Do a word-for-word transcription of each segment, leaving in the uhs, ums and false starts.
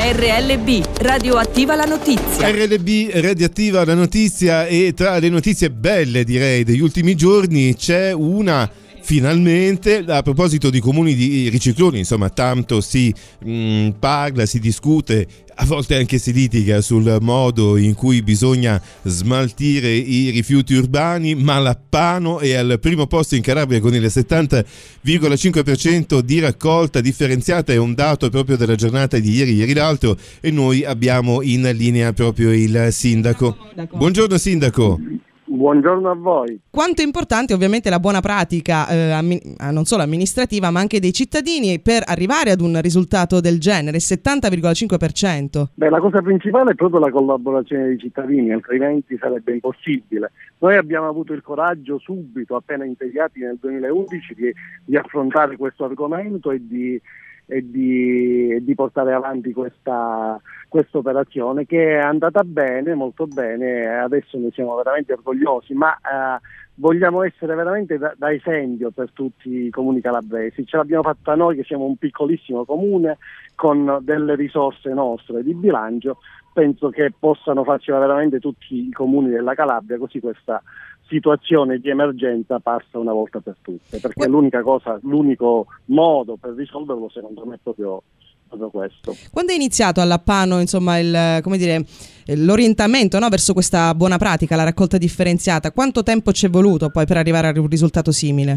R L B, radioattiva la notizia. R L B, radioattiva la notizia, e tra le notizie belle, direi, degli ultimi giorni c'è una, finalmente, a proposito di comuni di ricicloni. Insomma, tanto si mh, parla, si discute, a volte anche si litiga sul modo in cui bisogna smaltire i rifiuti urbani, ma Lappano è al primo posto in Calabria con il settanta virgola cinque per cento di raccolta differenziata. È un dato proprio della giornata di ieri, ieri l'altro, e noi abbiamo in linea proprio il sindaco. Buongiorno sindaco. Buongiorno a voi. Quanto è importante ovviamente la buona pratica eh, ammi- non solo amministrativa ma anche dei cittadini per arrivare ad un risultato del genere, settanta virgola cinque per cento. Beh, la cosa principale è proprio la collaborazione dei cittadini, altrimenti sarebbe impossibile. Noi abbiamo avuto il coraggio subito, appena insediati nel duemilaundici, di, di affrontare questo argomento e di, e di, e di portare avanti questa questa operazione, che è andata bene, molto bene. Adesso ne siamo veramente orgogliosi, ma eh, vogliamo essere veramente da, da esempio per tutti i comuni calabresi. Ce l'abbiamo fatta noi, che siamo un piccolissimo comune con delle risorse nostre di bilancio. Penso che possano farcela veramente tutti i comuni della Calabria, così questa situazione di emergenza passa una volta per tutte, perché l'unica cosa, l'unico modo per risolverlo, secondo me, è proprio questo. Quando è iniziato a Lappano, insomma, il, come dire, l'orientamento, no, verso questa buona pratica, la raccolta differenziata? Quanto tempo ci è voluto poi per arrivare a un risultato simile?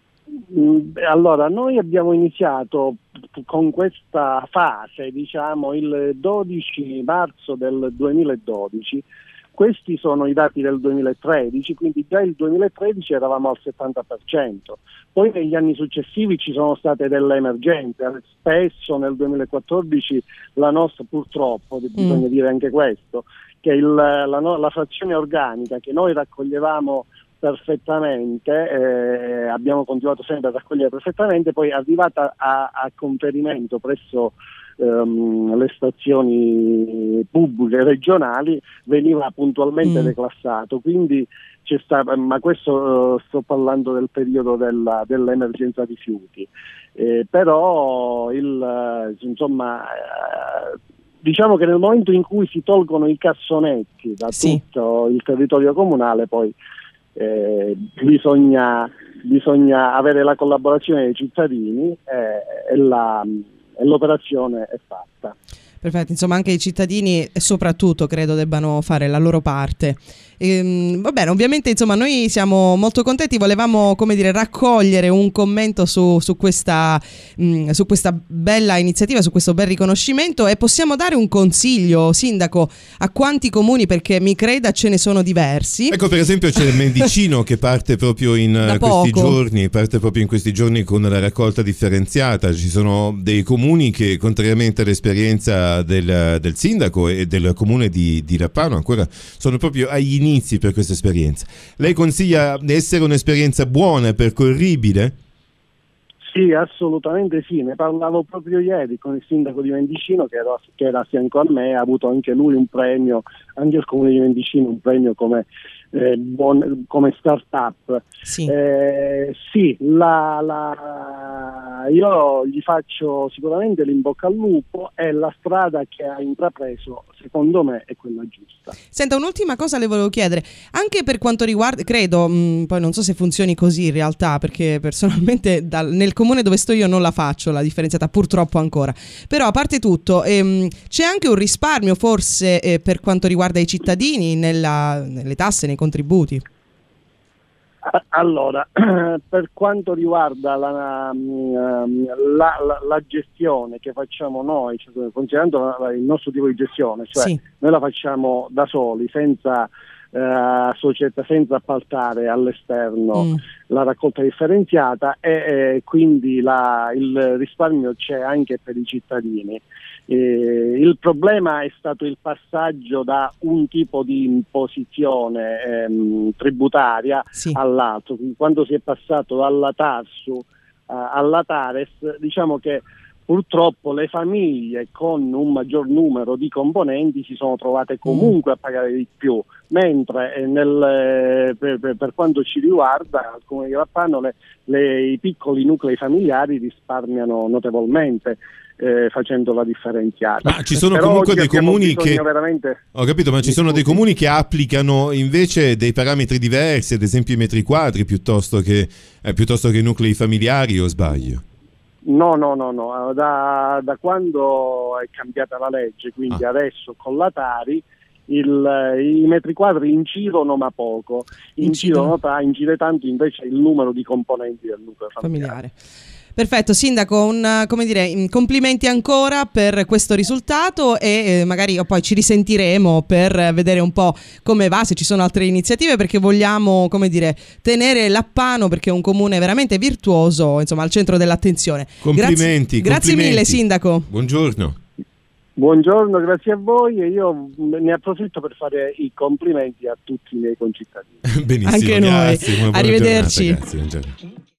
Allora, noi abbiamo iniziato con questa fase, diciamo, il dodici marzo del duemiladodici. Questi sono i dati del duemilatredici, quindi già il duemilatredici eravamo al settanta per cento. Poi negli anni successivi ci sono state delle emergenze, spesso nel duemilaquattordici la nostra, purtroppo, bisogna mm. dire anche questo, che il, la, la frazione organica che noi raccoglievamo perfettamente, eh, abbiamo continuato sempre a raccogliere perfettamente, poi arrivata a, a conferimento presso Um, le stazioni pubbliche regionali, veniva puntualmente mm. declassato, quindi c'è stato, ma questo uh, sto parlando del periodo della, dell'emergenza rifiuti, eh, però il, uh, insomma uh, diciamo che nel momento in cui si tolgono i cassonetti da sì. tutto il territorio comunale, poi eh, bisogna, bisogna avere la collaborazione dei cittadini eh, e la e l'operazione è fatta. Perfetto, insomma anche i cittadini soprattutto credo debbano fare la loro parte. Ehm, va bene, ovviamente insomma noi siamo molto contenti, volevamo, come dire, raccogliere un commento su, su questa mh, su questa bella iniziativa, su questo bel riconoscimento, e possiamo dare un consiglio, sindaco, a quanti comuni, perché mi creda ce ne sono diversi. Ecco, per esempio c'è il Mendicino che parte proprio in da questi poco. giorni, parte proprio in questi giorni con la raccolta differenziata. Ci sono dei comuni che, contrariamente all'esperienza del, del sindaco e del comune di, di Lappano, ancora sono proprio agli inizi per questa esperienza. Lei consiglia di essere un'esperienza buona, percorribile? Sì, assolutamente sì, ne parlavo proprio ieri con il sindaco di Mendicino, che era, che era a fianco a me, ha avuto anche lui un premio, anche il comune di Mendicino un premio come, eh, buon, come start-up. Sì, eh, sì la, la, io gli faccio sicuramente l'in bocca al lupo, e la strada che ha intrapreso secondo me è quella giusta. Senta, un'ultima cosa le volevo chiedere, anche per quanto riguarda, credo, mh, poi non so se funzioni così in realtà, perché personalmente dal, nel comune dove sto io non la faccio la differenziata, purtroppo ancora, però a parte tutto ehm, c'è anche un risparmio forse eh, per quanto riguarda i cittadini nella, nelle tasse, nei contributi? Allora, per quanto riguarda la, la, la, la gestione che facciamo noi, cioè, considerando il nostro tipo di gestione, cioè sì. noi la facciamo da soli, senza eh, società, senza appaltare all'esterno mm. la raccolta differenziata, e, e quindi la, il risparmio c'è anche per i cittadini. Eh, il problema è stato il passaggio da un tipo di imposizione ehm, tributaria sì. all'altro. Quando si è passato dalla TARSU uh, alla TARES, diciamo che purtroppo le famiglie con un maggior numero di componenti si sono trovate comunque a pagare di più, mentre nel, per, per quanto ci riguarda al Comune di Lappano le, le, i piccoli nuclei familiari risparmiano notevolmente. eh, facendola differenziata. Ma ci sono Però comunque oggi dei abbiamo comuni che bisogno veramente... ho capito, ma ci sono dei comuni che applicano invece dei parametri diversi, ad esempio i metri quadri piuttosto che eh, piuttosto che i nuclei familiari, o sbaglio? No, no, no, no. Da, da quando è cambiata la legge, quindi Ah. adesso con la Tari il, i metri quadri incidono ma poco, Incidono. incidono ta- incide tanto invece il numero di componenti del nucleo familiare. Familiare. Perfetto, Sindaco, un, come dire, mm, complimenti ancora per questo risultato e eh, magari poi ci risentiremo per vedere un po' come va, se ci sono altre iniziative, perché vogliamo, come dire, tenere Lappano, perché è un comune veramente virtuoso, insomma, al centro dell'attenzione. Complimenti, Grazie, grazie complimenti. mille, Sindaco. Buongiorno. Buongiorno, grazie a voi e io ne approfitto per fare i complimenti a tutti i miei concittadini. Benissimo, Anche noi. grazie, una buona Arrivederci. giornata, grazie, buongiorno.